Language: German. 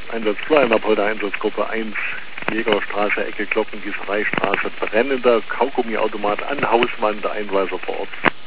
Einsatz 2, Napolder Einsatzgruppe 1, Jägerstraße, Ecke Glockengießereistraße, brennender Kaugummiautomat an Hauswand, Einweiser vor Ort.